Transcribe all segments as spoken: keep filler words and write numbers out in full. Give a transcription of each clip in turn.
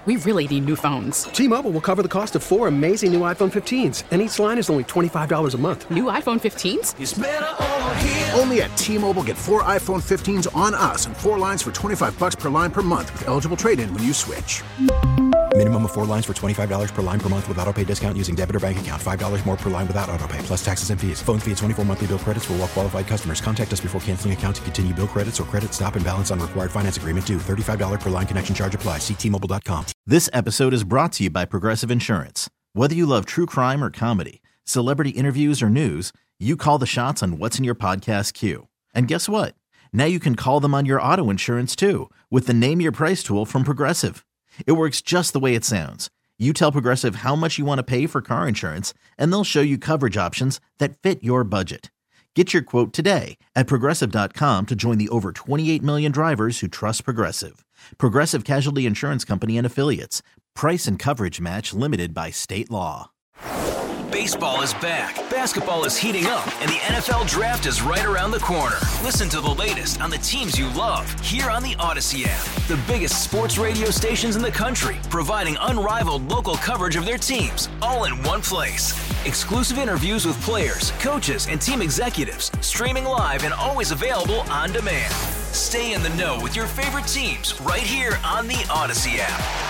We really need new phones. T-Mobile will cover the cost of four amazing new iPhone fifteens, and each line is only twenty-five dollars a month. New iPhone fifteens? It's better over here. Only at T-Mobile, get four iPhone fifteens on us and four lines for twenty-five dollars per line per month with eligible trade-in when you switch. Minimum of four lines for twenty-five dollars per line per month with autopay discount using debit or bank account. five dollars more per line without autopay, plus taxes and fees. Phone fee at twenty-four monthly bill credits for well-qualified customers. Contact us before canceling account to continue bill credits or credit stop and balance on required finance agreement due. thirty-five dollars per line connection charge applies. See T Mobile dot com. This episode is brought to you by Progressive Insurance. Whether you love true crime or comedy, celebrity interviews or news, you call the shots on what's in your podcast queue. And guess what? Now you can call them on your auto insurance too with the Name Your Price tool from Progressive. It works just the way it sounds. You tell Progressive how much you want to pay for car insurance, and they'll show you coverage options that fit your budget. Get your quote today at Progressive dot com to join the over twenty-eight million drivers who trust Progressive. Progressive Casualty Insurance Company and Affiliates. Price and coverage match limited by state law. Baseball is back, basketball is heating up, and the N F L Draft is right around the corner. Listen to the latest on the teams you love here on the Odyssey app. The biggest sports radio stations in the country, providing unrivaled local coverage of their teams, all in one place. Exclusive interviews with players, coaches, and team executives, streaming live and always available on demand. Stay in the know with your favorite teams right here on the Odyssey app.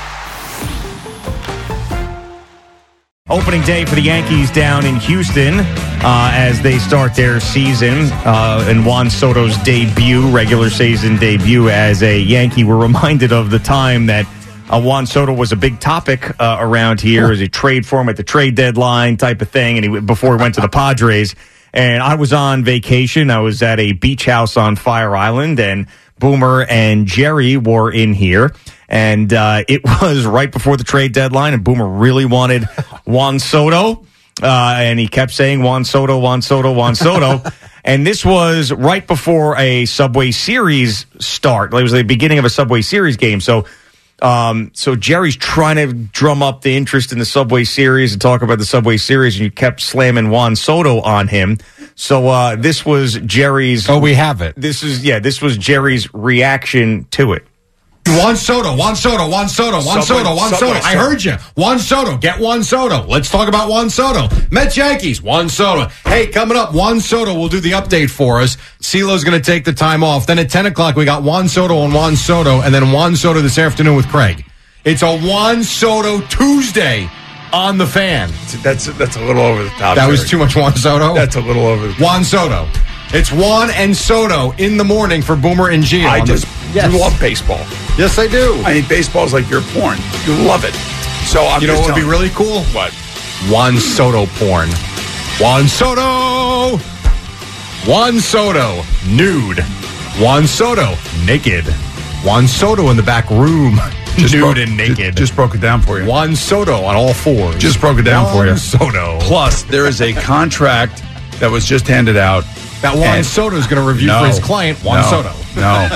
Opening day for the Yankees down in Houston uh, as they start their season uh, and Juan Soto's debut, regular season debut as a Yankee. We're reminded of the time that uh, Juan Soto was a big topic uh, around here as a trade for him at the trade deadline type of thing, and he before he went to the Padres. And I was on vacation. I was at a beach house on Fire Island, and Boomer and Jerry were in here. And uh, it was right before the trade deadline, and Boomer really wanted Juan Soto. Uh, and he kept saying Juan Soto, Juan Soto, Juan Soto. And this was right before a Subway Series start. It was the beginning of a Subway Series game. So um, so Jerry's trying to drum up the interest in the Subway Series and talk about the Subway Series, and you kept slamming Juan Soto on him. So uh, this was Jerry's... Oh, we have it. This is, yeah, this was Jerry's reaction to it. Juan Soto, Juan Soto, Juan Soto, Juan Subway, Soto, Juan Subway, Soto. I heard you. Juan Soto, get Juan Soto. Let's talk about Juan Soto. Mets Yankees, Juan Soto. Hey, coming up, Juan Soto will do the update for us. CeeLo's going to take the time off. Then at ten o'clock, we got Juan Soto and Juan Soto, and then Juan Soto this afternoon with Craig. It's a Juan Soto Tuesday on the Fan. That's that's a little over the top. That was too much Juan Soto? That's a little over the top. Juan Soto. It's Juan and Soto in the morning for Boomer and Gio. I just yes. you love baseball. Yes, I do. I mean, baseball is like your porn. You love it. So I'm You know just what would be telling- really cool? What? Juan Soto porn. Juan Soto! Juan Soto, nude. Juan Soto, naked. Juan Soto in the back room, Just nude broke- and naked. Just, just broke it down for you. Juan Soto on all fours. Just broke it down Juan for you. Soto. Plus, there is a contract that was just handed out. That Juan And- Soto is going to review No. for his client, Juan No. Soto. No.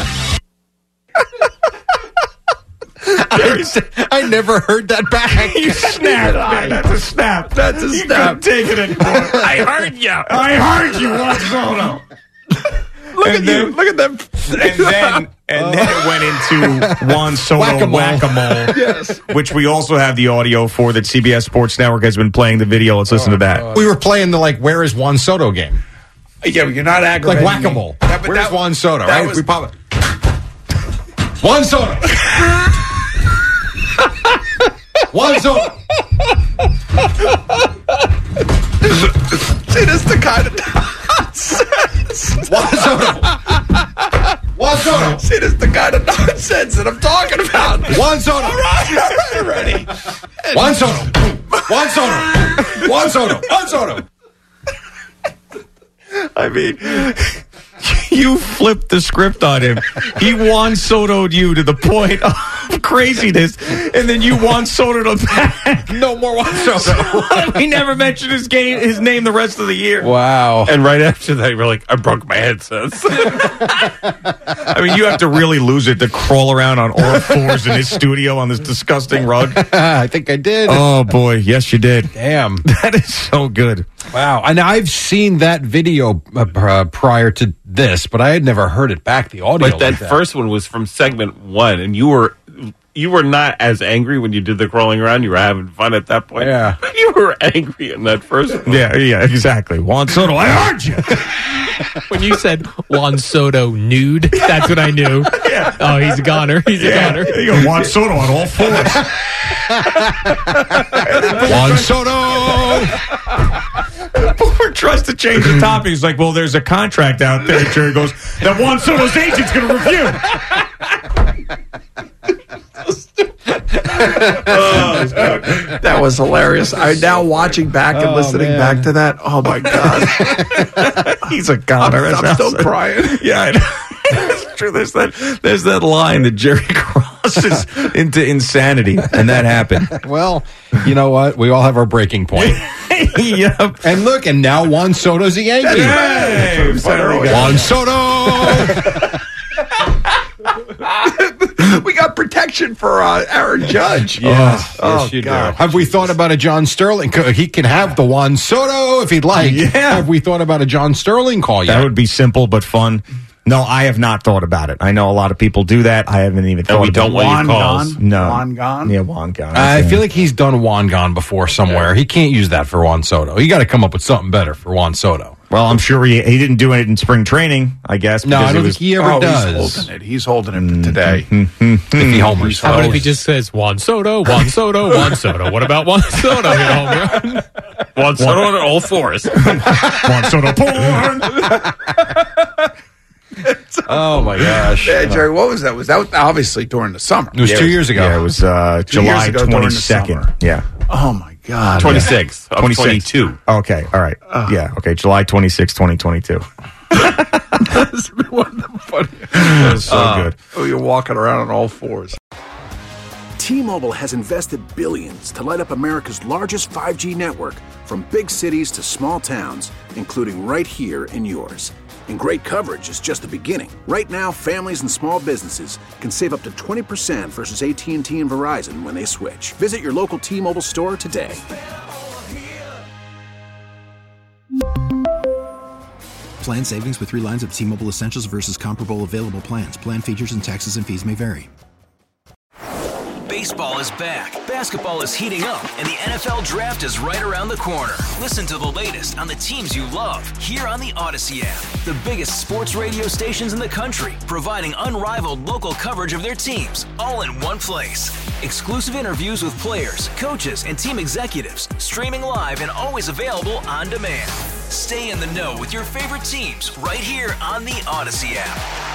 I, I never heard that back. You snapped, man. That's a snap. That's a You snap. couldn't take it anymore. I heard you. I heard you, Juan Soto. Look And at then- you. Look at them. And then, and then it went into Juan Soto Whack-a-mole. Whack-a-Mole, Yes. which we also have the audio for that C B S Sports Network has been playing the video. Let's listen to that. We were playing the, like, where is Juan Soto game? Yeah, but you're not aggravating Like me. whack-a-mole. That- but Where's that- Juan Soto, that right? was- we pop it. Juan Soto. Juan Soto. See, this is the kind of nonsense. Juan Soto. Juan Soto. See, this is the kind of nonsense that I'm talking about. Juan Soto. All right, already. Juan Soto. Juan Soto. Juan Soto. Juan Soto. I mean, you flipped the script on him. He Juan Soto'd you to the point of craziness, and then you Juan Soto'd him back. No more Juan Soto. He never mentioned his game, his name the rest of the year. Wow. And right after that, you're like, I broke my headsets. I mean, you have to really lose it to crawl around on all fours in his studio on this disgusting rug. I think I did. Oh, boy. Yes, you did. Damn. That is so good. Wow. And I've seen that video uh, uh, prior to this, but I had never heard it back, the audio. But that, like that first one was from segment one, and you were you were not as angry when you did the crawling around. You were having fun at that point. Yeah. You were angry in that first one. Yeah, yeah, exactly. Juan Soto, I heard you. When you said Juan Soto nude, that's when I knew. Yeah. Oh, he's a goner. He's a Yeah. goner. You got Juan Soto on all fours. Juan Soto. Boomer tries to change the topic. He's like, well, there's a contract out there. Jerry goes, that Juan Soto's agent's going to review. Oh, that was hilarious. I'm now watching back and Oh, listening man. back to that. Oh, my God. He's a goner. I'm, I'm still crying. Yeah, I know. It's true. There's that, there's that line that Jerry crosses into insanity, and that happened. Well, you know what? We all have our breaking point. Yep. And look, and now Juan Soto's a Yankee. Hey, finally got Juan Soto. We got protection for uh, Aaron Judge. Yes, Oh, yes, you God. do. Have we thought about a John Sterling? He can have the Juan Soto if he'd like. Yeah. Have we thought about a John Sterling call yet? That would be simple but fun. No, I have not thought about it. I know a lot of people do that. I haven't even thought we about don't it. want Juan your calls. gone? No. Juan gone? Yeah, Juan gone. I feel like he's done Juan Gone before somewhere. He can't use that for Juan Soto. You got to come up with something better for Juan Soto. Well, I'm sure he he didn't do it in spring training, I guess. No, because I don't it was, think he ever Oh, does. he's holding it. He's holding it today. If he homers. How about if he just says Juan Soto, Juan Soto, Juan Soto? What about Juan Soto? Hit a home run? Juan Soto on all fours. Juan Soto porn. Oh, my gosh. Yeah, Jerry, what was that? Was that was obviously during the summer? It was Yeah, two years ago. Yeah, it was uh, Two years July ago during the twenty-second. summer. Yeah. Oh, my God. twenty-six. Of twenty-six. twenty-two. Okay, all right. Yeah, okay, July twenty-sixth, twenty twenty-two. That's one of the funniest. That was so Uh, good. Oh, you're walking around on all fours. T-Mobile has invested billions to light up America's largest five G network, from big cities to small towns, including right here in yours. And great coverage is just the beginning. Right now, families and small businesses can save up to twenty percent versus A T and T and Verizon when they switch. Visit your local T-Mobile store today. Plan savings with three lines of T-Mobile Essentials versus comparable available plans. Plan features and taxes and fees may vary. Baseball is back, basketball is heating up, and the N F L Draft is right around the corner. Listen to the latest on the teams you love here on the Odyssey app. The biggest sports radio stations in the country, providing unrivaled local coverage of their teams, all in one place. Exclusive interviews with players, coaches, and team executives, streaming live and always available on demand. Stay in the know with your favorite teams right here on the Odyssey app.